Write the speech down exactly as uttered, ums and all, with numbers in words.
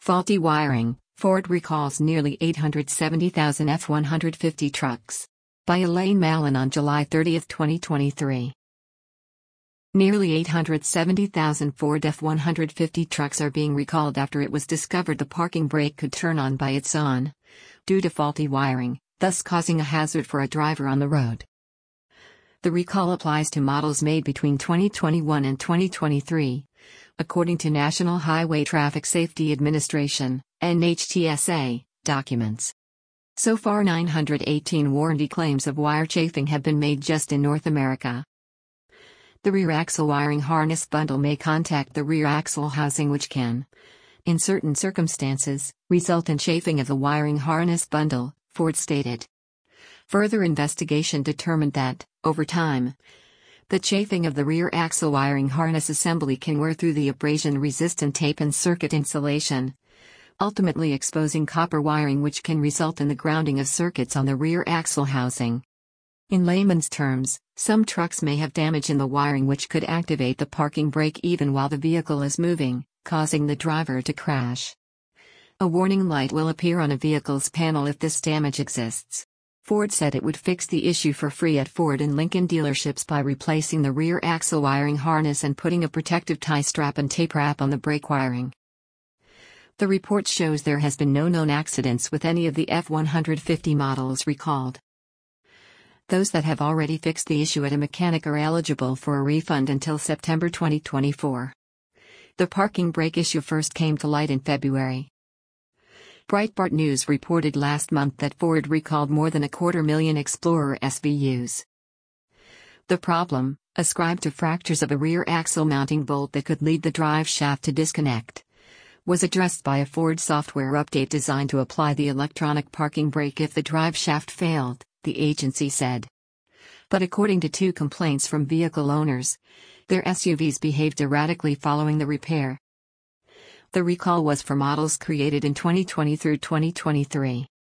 Faulty wiring, Ford recalls nearly eight hundred seventy thousand F one fifty trucks. By Elaine Mallon on July thirtieth, twenty twenty-three. Nearly eight hundred seventy thousand Ford F one fifty trucks are being recalled after it was discovered the parking brake could turn on by its own, due to faulty wiring, thus causing a hazard for a driver on the road. The recall applies to models made between twenty twenty-one and twenty twenty-three, according to National Highway Traffic Safety Administration, N H T S A, documents. So far nine hundred eighteen warranty claims of wire chafing have been made just in North America. The rear axle wiring harness bundle may contact the rear axle housing, which can, in certain circumstances, result in chafing of the wiring harness bundle, Ford stated. Further investigation determined that, over time, the chafing of the rear axle wiring harness assembly can wear through the abrasion-resistant tape and circuit insulation, ultimately exposing copper wiring, which can result in the grounding of circuits on the rear axle housing. In layman's terms, some trucks may have damage in the wiring which could activate the parking brake even while the vehicle is moving, causing the driver to crash. A warning light will appear on a vehicle's panel if this damage exists. Ford said it would fix the issue for free at Ford and Lincoln dealerships by replacing the rear axle wiring harness and putting a protective tie strap and tape wrap on the brake wiring. The report shows there has been no known accidents with any of the F one fifty models recalled. Those that have already fixed the issue at a mechanic are eligible for a refund until September twenty twenty-four. The parking brake issue first came to light in February. Breitbart News reported last month that Ford recalled more than a quarter million Explorer S V Us. The problem, ascribed to fractures of a rear axle mounting bolt that could lead the drive shaft to disconnect, was addressed by a Ford software update designed to apply the electronic parking brake if the drive shaft failed, the agency said. But according to two complaints from vehicle owners, their S U Vs behaved erratically following the repair. The recall was for models created in twenty twenty through twenty twenty-three.